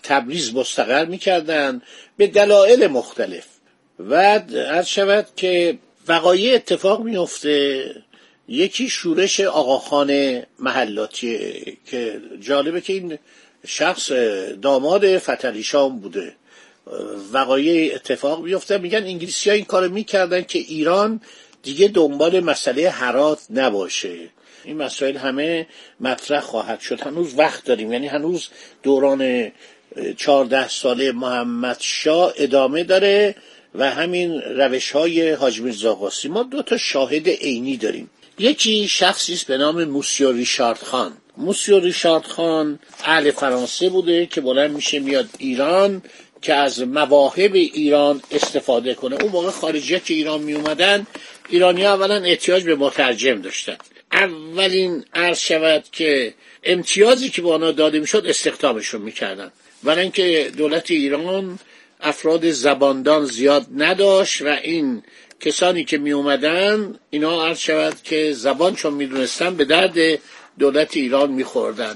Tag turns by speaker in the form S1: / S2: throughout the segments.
S1: تبریز مستقر میکردن به دلایل مختلف. و عرض شود که وقایع اتفاق میفته. یکی شورش آقاخان محلاتیه که جالبه که این شخص داماد فتحعلی شام بوده. وقایع اتفاق میفته، میگن انگلیسی‌ها این کارو میکردن که ایران دیگه دنبال مسئله هرات نباشه. این مسائل همه مطرح خواهد شد. هنوز وقت داریم، یعنی هنوز دوران 14 ساله محمد شاه ادامه داره و همین روش‌های حاج میرزا قاسم. ما 2 تا شاهد عینی داریم. یکی شخصی است به نام موسیو ریشارد خان. موسیو ریشارد خان اهل فرانسه بوده که بلند میشه میاد ایران که از مواهب ایران استفاده کنه. اون موقع خارجی‌ها که ایران می اومدن، ایرانی‌ها اولا احتیاج به مترجم داشتن. اولین عرض شود که امتیازی که به آنها داده میشد استخدامشون میکردن، برای اینکه دولت ایران افراد زباندان زیاد نداشت و این کسانی که می اومدن اینا عرض شود که زبان چون میدونستن به درد دولت ایران میخوردن.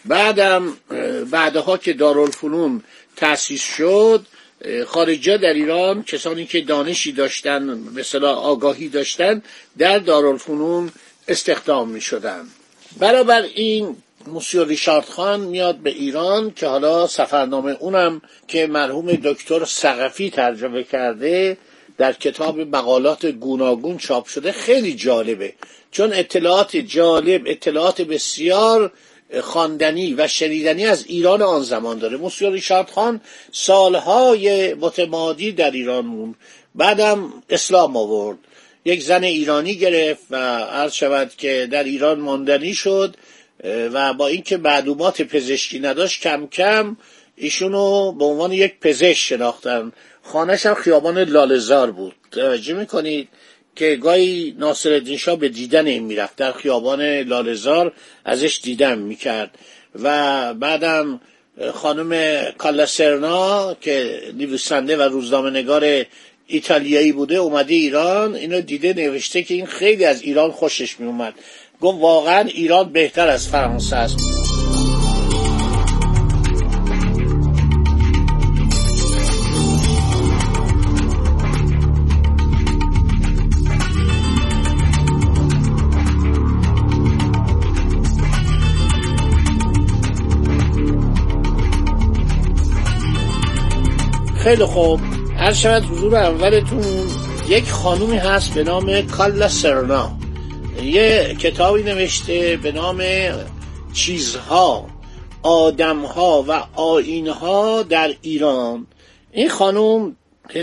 S1: بعدها که دارالفنون تأسیس شد، خارجی‌ها در ایران کسانی که دانشی داشتن، مثلا آگاهی داشتن، در دارالفنون استخدام می شدن. برابر این موسیو ریشارد خان میاد به ایران که حالا سفرنامه اونم که مرحوم دکتر ثقفی ترجمه کرده در کتاب مقالات گوناگون چاپ شده. خیلی جالبه چون اطلاعات جالب، اطلاعات بسیار خواندنی و شنیدنی از ایران آن زمان داره. موسیو ریشارد خان سالهای متمادی در ایران موند، بعدم اسلام آورد، یک زن ایرانی گرفت و عرض شود که در ایران ماندنی شد و با اینکه معلومات پزشکی نداشت کم کم ایشونو به عنوان یک پزشک شناختن. خانه‌ش هم خیابان لاله‌زار بود. توجه میکنید که گاهی ناصرالدین شاه به دیدن این میرفت، در خیابان لاله‌زار ازش دیدن میکرد. و بعدم خانم کالا سرنا که نویسنده و روزنامه نگار ایتالیایی بوده اومده ایران، اینو دیده، نوشته که این خیلی از ایران خوشش میومد، گفت واقعا ایران بهتر از فرانسه است. خیلی خوب، هر شود حضور اولتون یک خانومی هست به نام کالا سرنا، یه کتابی نوشته به نام چیزها، آدمها و آیینها در ایران. این خانوم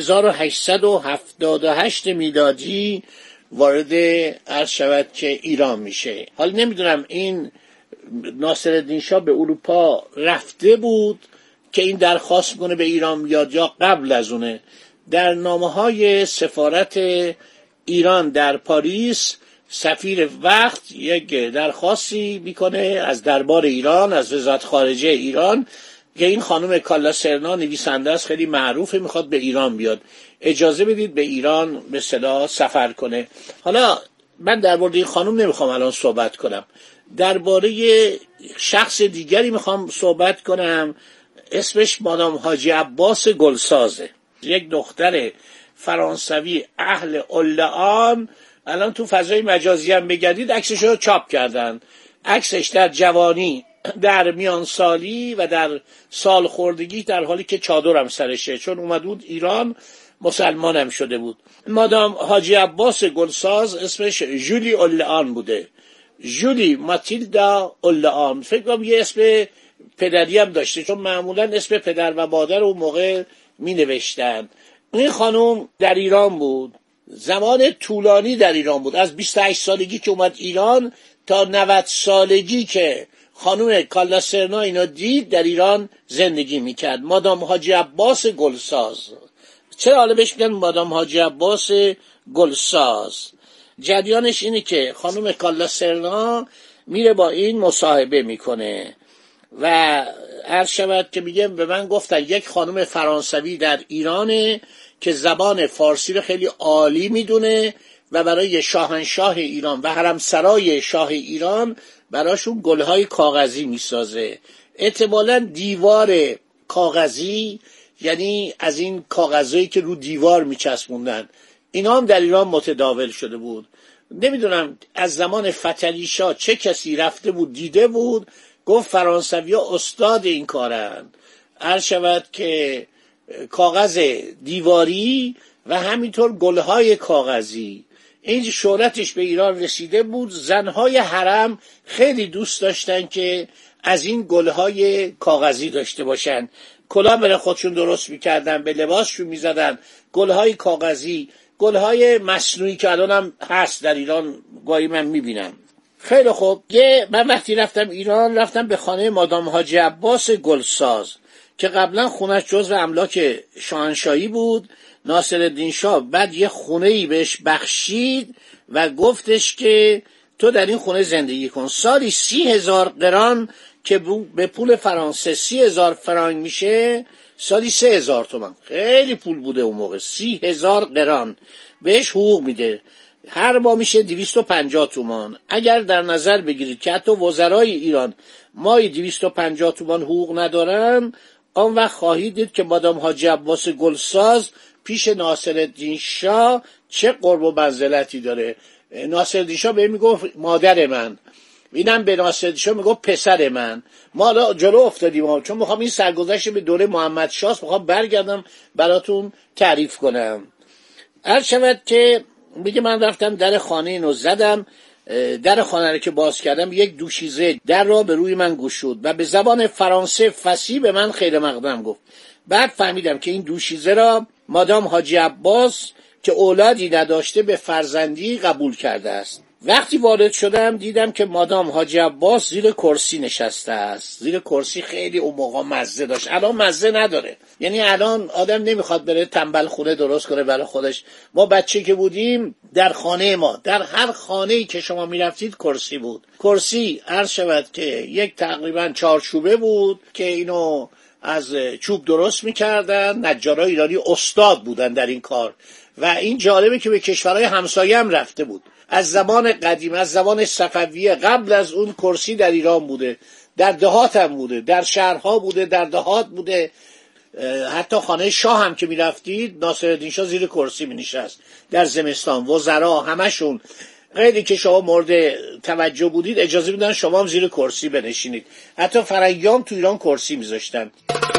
S1: 1878 میلادی وارد عرض شود که ایران میشه. حالا نمیدونم این ناصرالدین شاه به اروپا رفته بود که این درخواست کنه به ایران بیاد یا قبل از اونه. در نامه‌های سفارت ایران در پاریس سفیر وقت یک درخواستی میکنه از دربار ایران، از وزارت خارجه ایران، که این خانم کالا سرنا نویسنده است، خیلی معروفه، میخواد به ایران بیاد، اجازه بدید به ایران به اصطلاح سفر کنه. حالا من درباره این خانم نمیخوام الان صحبت کنم، درباره شخص دیگری میخوام صحبت کنم، اسمش مادام حاجی عباس گلسازه، یک دختر فرانسوی اهل اولعان. الان تو فضای مجازی هم بگردید عکسش رو چاپ کردن، عکسش در جوانی، در میانسالی و در سال خوردگی، در حالی که چادر هم سرشه، چون اومد بود ایران مسلمان هم شده بود. مادام حاجی عباس گلساز اسمش جولی اولعان بوده، جولی ماتیلدا اولعان. فکر کنم یه اسم پدری هم داشته، چون معمولا اسم پدر و مادر اون موقع می نوشتن. این خانم در ایران بود، زمان طولانی در ایران بود، از 28 سالگی که اومد ایران تا 90 سالگی که خانم کالا سرنا اینا دید در ایران زندگی میکرد. مادام حاجی عباس گلساز. چرا حالا بهش میگن مادام حاجی عباس گلساز؟ جریانش اینه که خانم کالا سرنا میره با این مصاحبه میکنه و عرض شود که میگم به من گفتن یک خانم فرانسوی در ایرانه که زبان فارسی رو خیلی عالی میدونه و برای شاهنشاه ایران و حرمسرای شاه ایران براشون گلهای کاغذی میسازه. احتمالاً دیوار کاغذی، یعنی از این کاغذایی که رو دیوار میچسبوندن، اینا هم در ایران متداول شده بود. نمیدونم از زمان فتحعلی شاه چه کسی رفته بود دیده بود، گفت فرانسوی‌ها استاد این کارن. عرض شود که کاغذ دیواری و همینطور گلهای کاغذی، این شهرتش به ایران رسیده بود. زنهای حرم خیلی دوست داشتن که از این گلهای کاغذی داشته باشن، کلاه برای خودشون درست میکردن، به لباسشون میزدن گلهای کاغذی، گلهای مصنوعی که الان هم هست در ایران، گاهی من میبینم. خیلی خوب، من وقتی رفتم ایران رفتم به خانه مادام حاجی عباس گلساز که قبلا خونش جزو املاک شاهنشاهی بود. ناصرالدین شاه بعد یه خونه‌ای بهش بخشید و گفتش که تو در این خونه زندگی کن. سالی 30,000 قران که به پول فرانسه 30,000 فرانک میشه، سالی 3,000 تومان. خیلی پول بوده اون موقع. 30,000 قران بهش حقوق میده، هر ماه میشه 250 تومان. اگر در نظر بگیرید که حتی وزرای ایران ماهی 250 تومان حقوق ندارن، آن وقت خواهید دید که مادام حاجی عباس گلساز پیش ناصرالدین شاه چه قرب و منزلتی داره. ناصرالدین شاه به میگفت مادر من، اینم به ناصرالدین شاه میگفت پسر من. ما جلو افتادیم چون میخوام این سرگذشت به دوره محمد شاه میخوام برگردم براتون تعریف کنم. عرض شود که میگه من رفتم در خانه اینو زدم، در خانه رو که باز کردم یک دوشیزه در را به روی من گشود و به زبان فرانسه فصیح به من خیر مقدم گفت. بعد فهمیدم که این دوشیزه را مادام حاجی عباس که اولادی نداشته به فرزندی قبول کرده است. وقتی وارد شدم دیدم که مادام حاجی عباس زیر کرسی نشسته است. زیر کرسی خیلی اون موقع مزه داشت، الان مزه نداره. یعنی الان آدم نمیخواد بره تنبل خونه درست کنه برای خودش. ما بچه که بودیم در خانه ما، در هر خانه‌ای که شما میرفتید کرسی بود. کرسی عرض شود که یک تقریبا 4 چوبه بود که اینو از چوب درست میکردن. نجارای ایرانی استاد بودن در این کار و این جالبه که به کشورهای همسایه هم رفته بود. از زمان قدیم، از زمان صفویه، قبل از اون کرسی در ایران بوده، در دهات هم بوده، در شهرها بوده، در دهات بوده. حتی خانه شاه هم که میرفتید ناصرالدین شاه زیر کرسی مینشست در زمستان. وزرا همشون خیلی که شما مورد توجه بودید اجازه میدن شما هم زیر کرسی بنشینید. حتی فرنگیام تو ایران کرسی میذاشتن.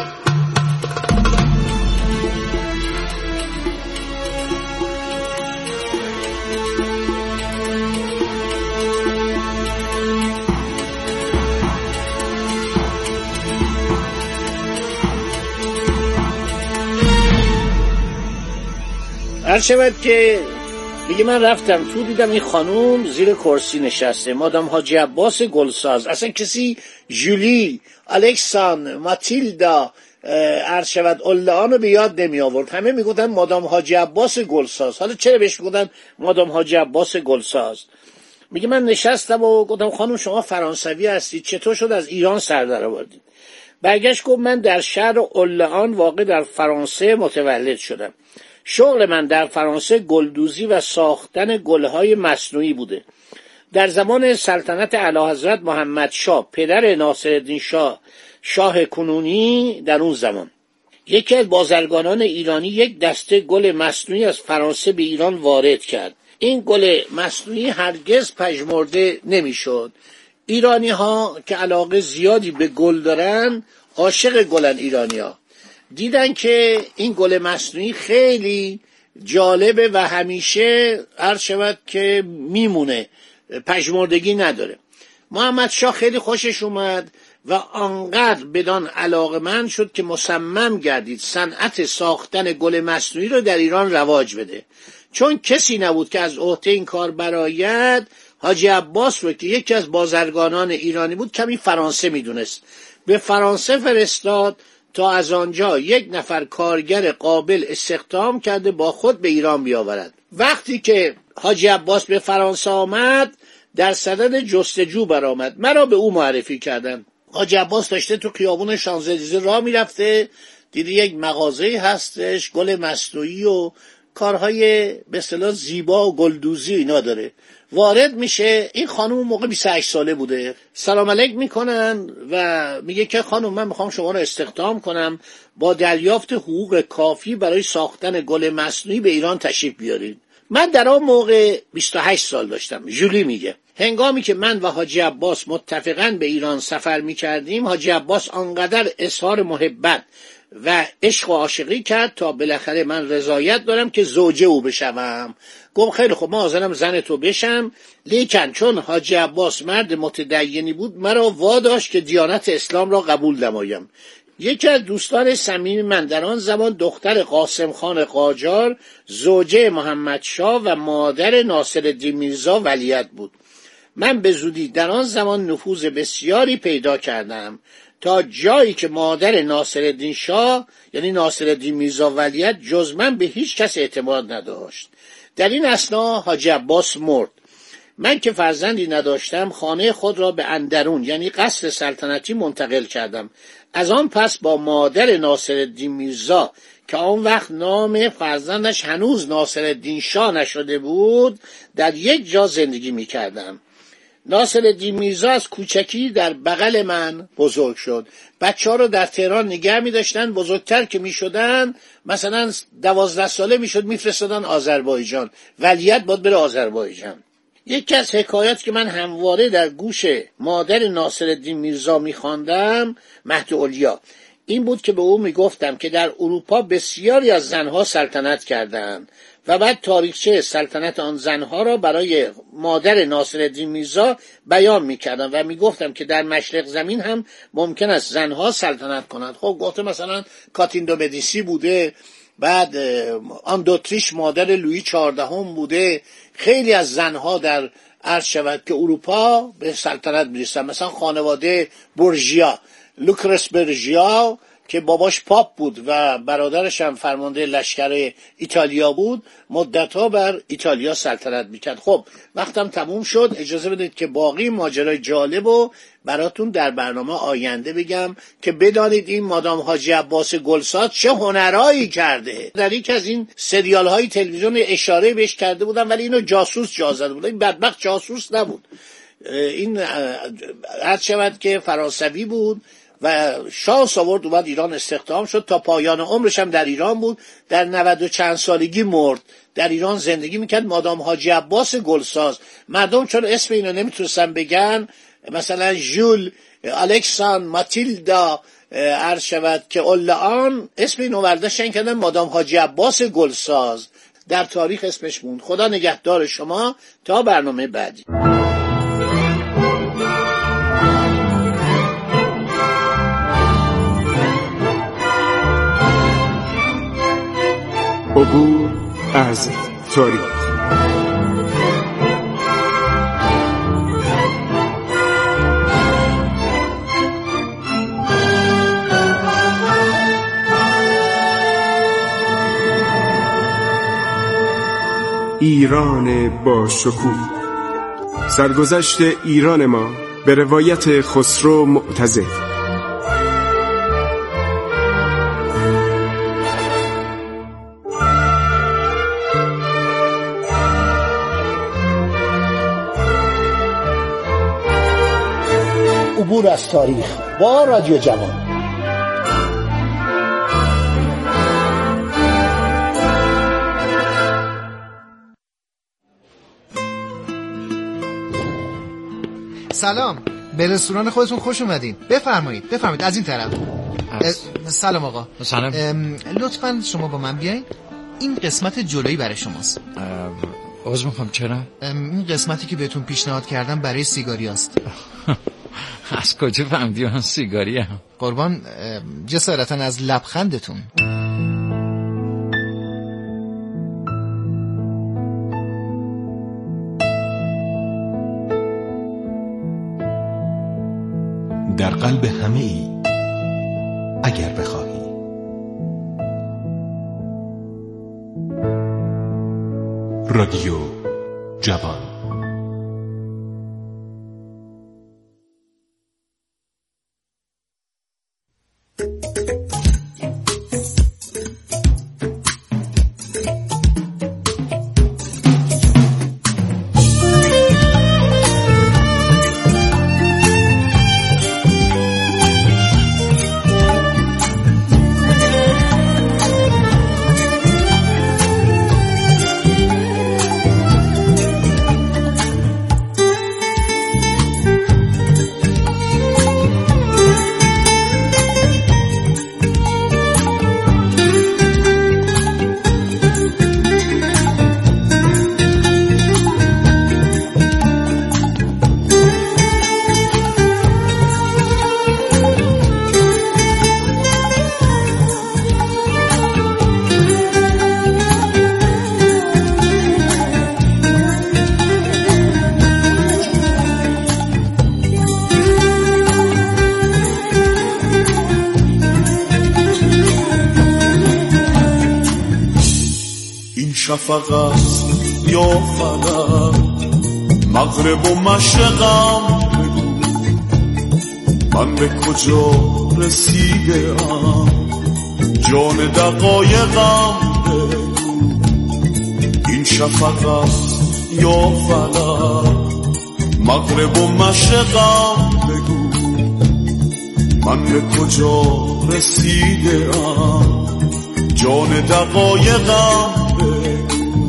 S1: هر شود که میگه من رفتم تو دیدم این خانوم زیر کرسی نشسته، مادام حاجی عباس گلساز. اصلا کسی جولی، الکسان، ماتیلدا، عرض شود اولهانو به یاد نمی آورد. همه میگفتن مادام حاجی عباس گلساز. حالا چرا بهش میگفتن مادام حاجی عباس گلساز؟ میگه من نشستم و گفتم خانم شما فرانسوی هستید، چطور شد از ایران سر در آوردید؟ برگشت گفت من در شهر اولهان واقع در فرانسه متولد شدم. شغل من در فرانسه گلدوزی و ساختن گلهای مصنوعی بوده. در زمان سلطنت اعلیحضرت محمد شاه پدر ناصرالدین شاه، شاه کنونی، در اون زمان یکی از بازرگانان ایرانی یک دسته گل مصنوعی از فرانسه به ایران وارد کرد. این گل مصنوعی هرگز پژمرده نمیشد. ایرانی ها که علاقه زیادی به گل دارن، عاشق گلن ایرانی ها، دیدن که این گل مصنوعی خیلی جالبه و همیشه عرض شود که میمونه، پژمردگی نداره. محمد شاه خیلی خوشش اومد و آنقدر بدان علاقه‌مند شد که مصمم گردید صنعت ساختن گل مصنوعی رو در ایران رواج بده. چون کسی نبود که از عهده این کار برآید، حاجی عباس رو که یکی از بازرگانان ایرانی بود کمی فرانسه میدونست، به فرانسه فرستاد تا از آنجا یک نفر کارگر قابل استخدام کرده با خود به ایران بیاورد. وقتی که حاجی عباس به فرانسه آمد در صدد جستجو برآمد. مرا به او معرفی کردن. حاجی عباس داشته تو خیابون شانزلیزه راه میرفته، دیدی یک مغازه‌ای هستش گل مصنوعی و کارهای به اصطلاح زیبا و گلدوزی اینا داره. وارد میشه، این خانم موقع 28 ساله بوده، سلام علیک میکنن و میگه که خانم من میخوام شما رو استخدام کنم، با دریافت حقوق کافی برای ساختن گل مصنوعی به ایران تشریف بیارید. من در آن موقع 28 سال داشتم. جولی میگه هنگامی که من و حاجی عباس متفقاً به ایران سفر میکردیم، حاجی عباس آنقدر اظهار محبت و عشق و عاشقی کرد تا بالاخره من رضایت دارم که زوجه او بشوم. گفت خیلی خوب، من حاضرم زن تو بشم، لیکن چون حاجی عباس مرد متدینی بود مرا واداشت که دیانت اسلام را قبول نمایم. یکی از دوستان صمیمی من در آن زمان دختر قاسم خان قاجار، زوجه محمد شاه و مادر ناصرالدین میرزا ولیعهد بود. من به زودی در آن زمان نفوذ بسیاری پیدا کردم تا جایی که مادر ناصرالدین شاه یعنی ناصرالدین میرزا ولیعهد جز من به هیچ کس اعتماد نداشت. در این اثنا حاجی عباس مرد. من که فرزندی نداشتم خانه خود را به اندرون یعنی قصر سلطنتی منتقل کردم. از آن پس با مادر ناصرالدین میرزا که آن وقت نام فرزندش هنوز ناصرالدین شاه نشده بود در یک جا زندگی می کردم. ناصرالدین میرزا از کوچکی در بغل من بزرگ شد. بچه‌ها رو در تهران نگه می داشتن، بزرگتر که می شدن مثلا 12 ساله می شد می فرستادن آذربایجان، ولیعهد باید بره آذربایجان. یکی از حکایات که من همواره در گوش مادر ناصرالدین میرزا می خواندم مهد علیا این بود که به او می گفتم که در اروپا بسیاری از زنها سلطنت کردند و بعد تاریخچه سلطنت آن زنها را برای مادر ناصرالدین میرزا بیان می‌کردم و میگفتم که در مشرق زمین هم ممکن است زنها سلطنت کنند. خب گفته مثلا کاترین دو مدیسی بوده، بعد آن دوتریش مادر لویی 14 بوده، خیلی از زنها در عرض شود که اروپا به سلطنت میرسن. مثلا خانواده بورژیا، لوکرس برژیا که باباش پاپ بود و برادرش هم فرمانده لشکر ایتالیا بود، مدتها بر ایتالیا سلطنت میکرد. خب وقتم تموم شد، اجازه بدید که باقی ماجرای جالب رو براتون در برنامه آینده بگم که بدانید این مادام حاجی عباس گلساز چه هنرایی کرده. در یک از این سریال های تلویزیون اشاره بهش کرده بودن ولی اینو جاسوس جا زده بود. این بدبخت جاسوس نبود، این عرض شود که فرانسوی بود و شانس آورد اومد ایران استخدام شد، تا پایان عمرش هم در ایران بود. در 90 و چند سالگی مرد. در ایران زندگی میکرد. مادام حاجی عباس گلساز. مردم چون اسم اینو نمیتونستن بگن، مثلا ژول، الکسان، ماتیلدا، عرض شود که اولان، اسم اینو برداشتن کردن مادام حاجی عباس گلساز. در تاریخ اسمش موند. خدا نگهدار شما تا برنامه بعدی.
S2: عبور از تاریخ. ایران با شکوه. سرگذشت ایران ما به روایت خسرو معتزد.
S1: عبور از تاریخ با رادیو جوان.
S3: سلام، به رستوران خودتون خوش اومدین. بفرمایید از این طرف. سلام آقا.
S4: سلام.
S3: لطفاً شما با من بیاین. این قسمت جلویی برای شماست.
S4: عذر میخوام، چرا؟
S3: این قسمتی که بهتون پیشنهاد کردم برای سیگاری است.
S4: از کجا فهمیدی من سیگاری هم؟
S3: قربان جسارتاً از لبخندتون.
S5: در قلب همه ای اگر بخواهی. رادیو جوان.
S6: شفق است یا فلک، مغرب و مشرقم بگو من به کجا رسیدم، جان دقایقم بگو این شفق است یا فلک، مغرب و مشرقم بگو من به کجا رسیدم، جان دقایقم بگو.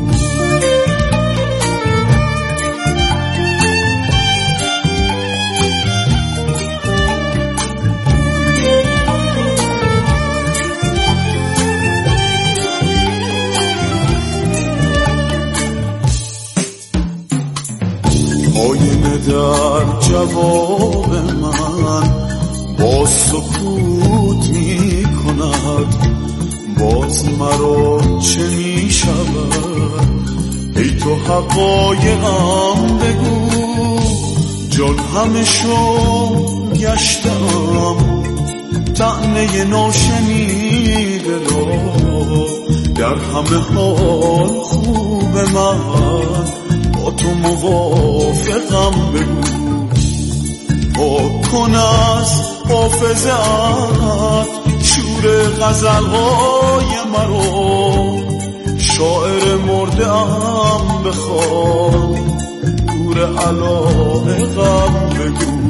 S6: آینه در جواب من با سکوت می کند، باز مرا چه می شود ای تو حقایقم بگو، جان همه شو گشتم طعنه ناشنیده را، در همه حال خوب من با تو موافقم بگو، پاک کن از حافظه‌ات شور غزل‌های مرا، شاعر مرده‌ام بخوان دور علایقم بگو.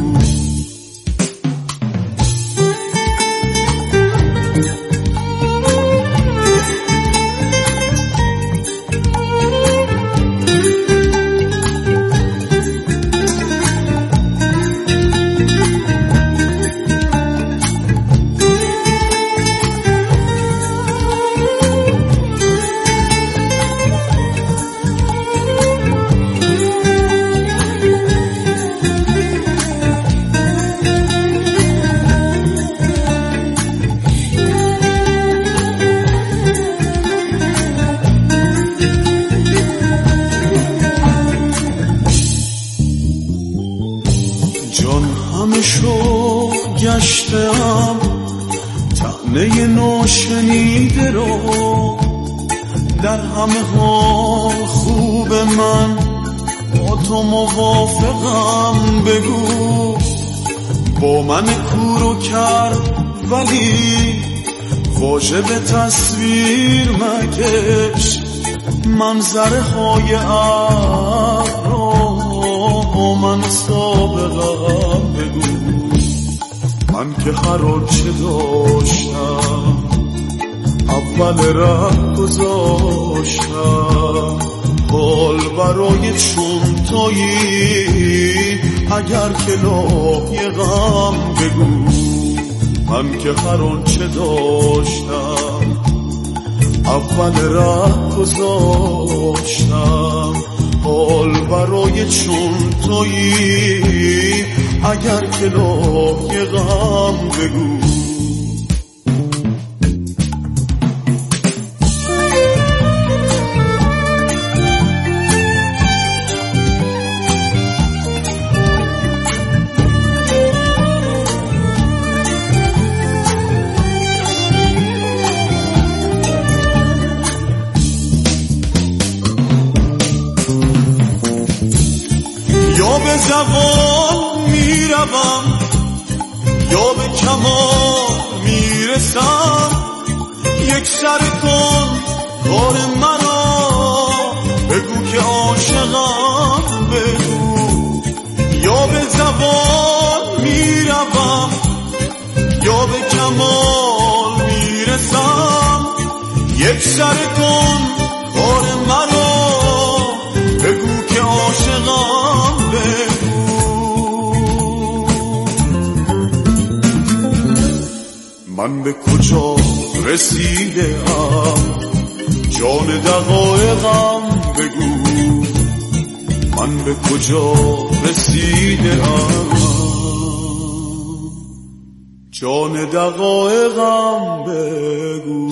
S6: گشتم طعنه ناشنیده رو، در همه حال خوب من با تو موافقم بگو، با من کورو کرد ولی واژه به تصویر مکش، منظره های ابر با من سابقم بگو، من که هر آنچه داشتم اول ره گذاشتم، حال برای چون تویی اگر که لایقم بگو، من که هر آنچه داشتم اول ره گذاشتم، حال برای چون تویی اگر که لایقم بگو. یا به زبان میروم یا به کمال میرسم، یک سر کن کار مرا بگو که عاشقم بگو، یا به زبان میروم یا به کمال میرسم، یک سر کن کار مرا بگو که عاشقم بگو. من به کجا رسیدم جان دقایقم بگو، من به کجا رسیدم جان دقایقم بگو.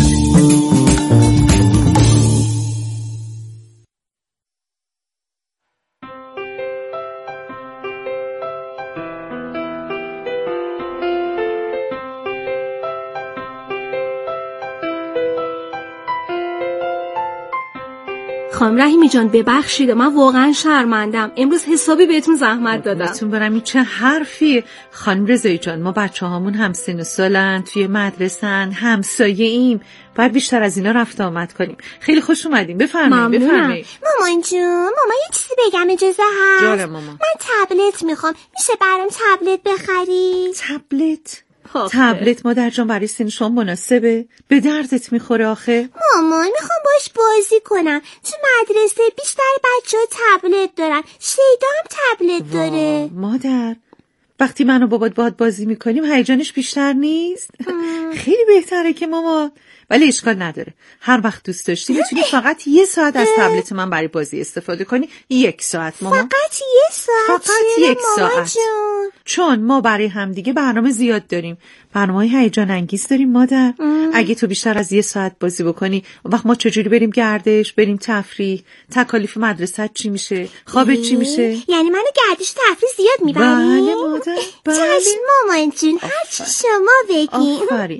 S7: خانم رحیمی جان ببخشید، من واقعا شرمندم، امروز حسابی بهتون زحمت دادم.
S8: بهتون برم این چه حرفی. خانم رضایی جان ما بچه‌هامون هم سن و سالن، توی مدرسن، همسایه ایم، باید بیشتر از اینا رفت آمد کنیم. خیلی خوش اومدین، بفرمایید.
S9: مامان جون، مامان یه چیزی بگم اجازه هست؟
S8: جاره مامان.
S9: من تبلت میخوام، میشه برام تبلت بخری؟
S8: تبلت؟ تبلت مادر جان برای سن شما مناسبه؟ به دردت میخوره آخه؟
S9: مامان میخوام باش بازی کنم، تو مدرسه بیشتر بچه‌ها تبلت دارن، شیدا هم تبلت داره.
S8: مادر وقتی من و بابات باهات بازی میکنیم هیجانش بیشتر نیست؟ خیلی بهتره که ماما، ولی اشکال نداره، هر وقت دوست داشتی میتونی فقط 1 ساعت از تبلت من برای بازی استفاده کنی. 1 ساعت ماما.
S9: فقط 1 ساعت؟
S8: فقط 1 ساعت
S9: جون.
S8: چون ما برای همدیگه برنامه زیاد داریم، برنامه‌های هیجان انگیز داریم مادر. اگه تو بیشتر از 1 ساعت بازی بکنی وقت ما چجوری بریم گردش، بریم تفریح، تکالیف مدرسه چی میشه، خوابت چی میشه؟
S9: یعنی منو گردش تفریح زیاد میبری؟
S8: بله مادر، بله.
S9: چشم مامان جون، هر چی شما بگی.
S8: آفرین.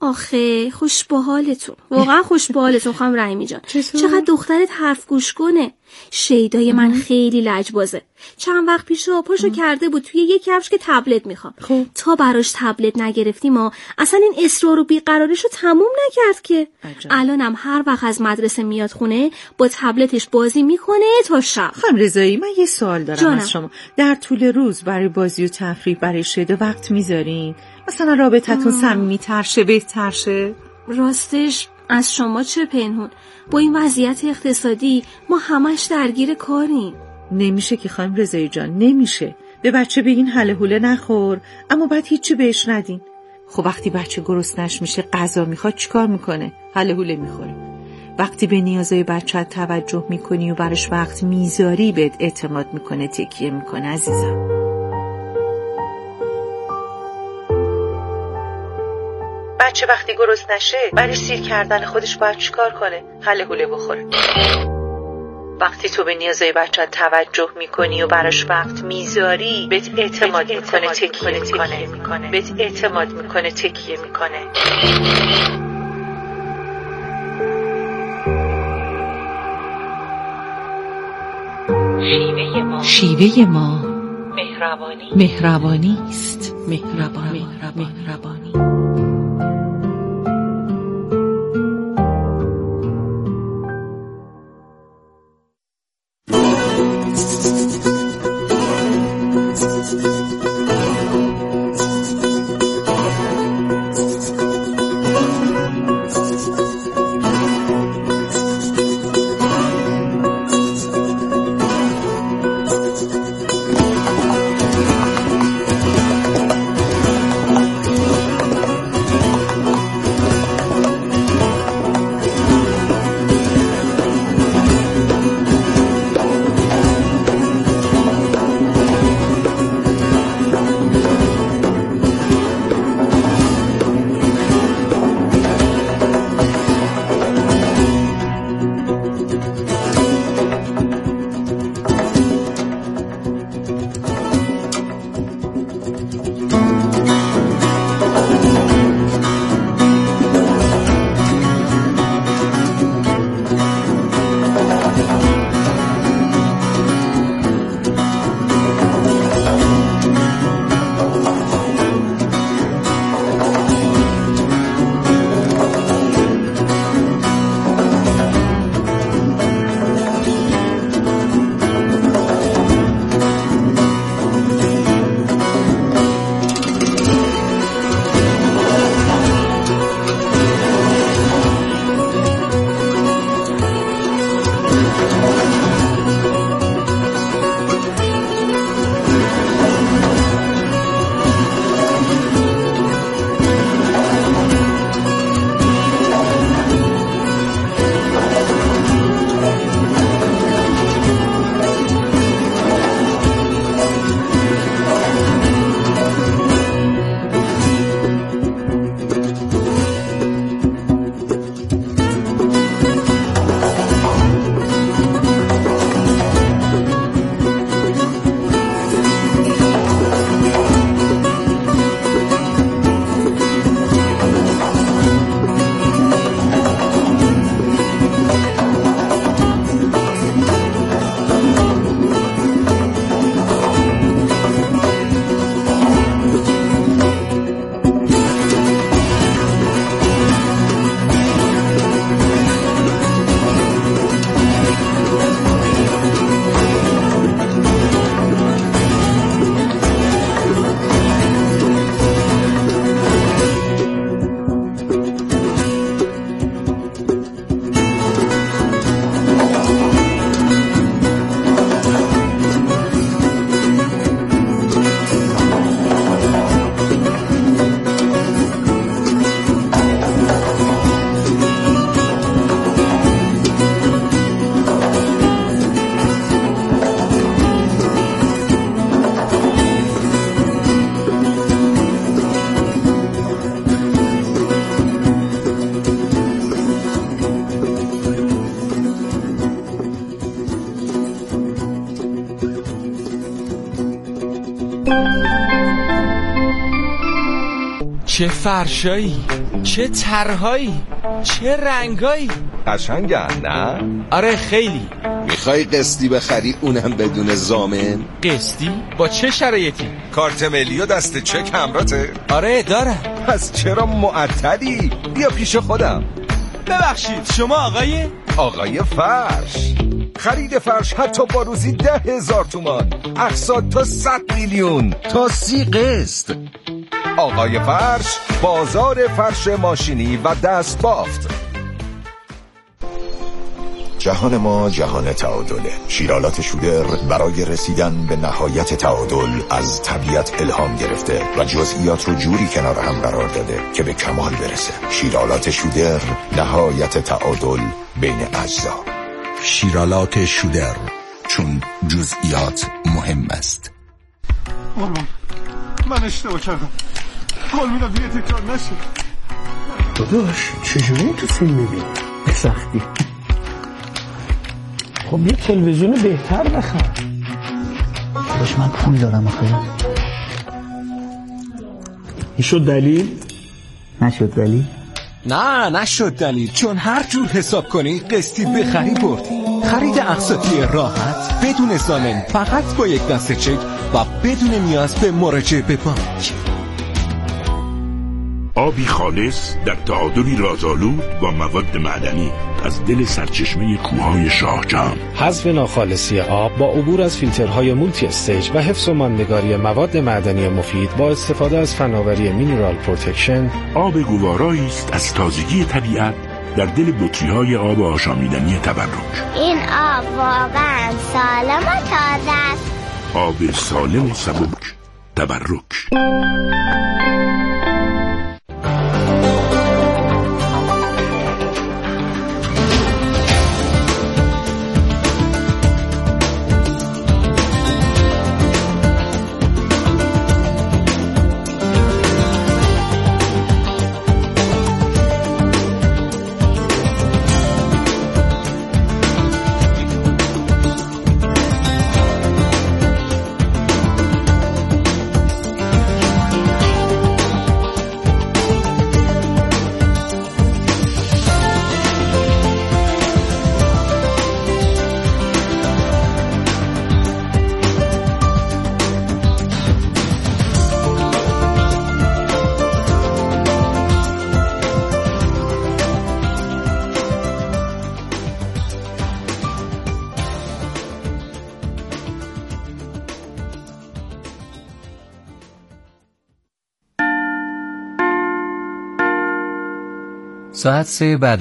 S7: آخه خوش به حالتون، واقعا خوش به حالتون خانم رحیمی جان. چقدر دخترت حرف گوش کنه. شیدای من خیلی لجبازه. چند وقت پیش پاشو کرده بود توی یک کفش که تبلت میخوام. تا براش تبلت نگرفتیم ما اصلا این اصرار و بیقراریشو تموم نکرد که. الانم هر وقت از مدرسه میاد خونه با تبلتش بازی میکنه تا شب.
S8: خانم رضایی من یه سوال دارم از شما. در طول روز برای بازی و تفریح برای شیدا وقت میذارین؟ مثلا رابطتون صمیمی‌تر شه، بهتر شه؟
S7: راستش از شما چه پنهون، با این وضعیت اقتصادی ما همش درگیر کاریم.
S8: نمیشه که خانم رضایی جان، نمیشه. به بچه بگین هله هوله نخور اما بعد هیچی بهش ندین. خب وقتی بچه گرسنش میشه غذا میخواد چیکار میکنه؟ هله هوله میخوره. وقتی به نیازهای بچه توجه میکنی و براش وقت میذاری بهت اعتماد میکنه، تکیه میکنه. عزیزم بچه وقتی گرسنه نشه برای سیر کردن خودش باید چیکار کنه؟ هله هوله بخوره. وقتی تو به نیازهای بچه توجه میکنی و براش وقت میذاری بهت اعتماد میکنه، تکیه میکنه. بهت اعتماد میکنه، تکیه میکنه. شیوه ما مهربانی است. مهربانی.
S4: چه فرشایی، چه طرحایی، چه رنگایی.
S10: قشنگن نه؟
S4: آره خیلی.
S10: میخوای قسطی بخری اونم بدون ضامن؟
S4: قسطی؟ با چه شرایطی؟
S10: کارت ملی و دست چک همراته؟
S4: آره دارم.
S10: پس چرا معطلی؟ بیا پیش خودم.
S4: ببخشید شما
S10: آقای فرش. خرید فرش حتی با روزی 10,000 تومان، اقساط تا 100 میلیون، تا 30 قسط. آقای فرش، بازار فرش ماشینی و دست بافت.
S11: جهان ما جهان تعادله. شیرالات شودر برای رسیدن به نهایت تعادل از طبیعت الهام گرفته و جزئیات رو جوری کنار هم قرار داده که به کمال برسه. شیرالات شودر، نهایت تعادل بین اجزا.
S12: شیرالات شودر، چون جزئیات مهم است.
S13: من اشتباه کردم. قول میدم دیگه تکرار نشه.
S14: داداش چجوری تو فیلم میبینی؟ به سختی. خب یه تلویزیون بهتر بخر. داداش من پول دارم آخه. این شد دلیل؟ نشد دلیل؟
S5: نه نشد دلیل، چون هر جور حساب کنی قسطی بخری بردی. خرید اقساطی راحت بدون ضامن، فقط با یک دست چک و بدون نیاز به مراجعه به بانک.
S15: آبی خالص در تعادلی رازآلود با مواد معدنی از دل سرچشمه کوههای شاهجهان.
S16: حذف ناخالصی آب با عبور از فیلترهای مولتی استیج و حفظ و ماندگاری مواد معدنی مفید با استفاده از فناوری مینرال پروتکشن.
S15: آب گوارایی است از تازگی طبیعت در دل بطری‌های آب آشامیدنی تبرک.
S9: این آب واقعا سالم و تازه است.
S15: آب سالم و سبک تبرک.
S17: ساعت 3 بعد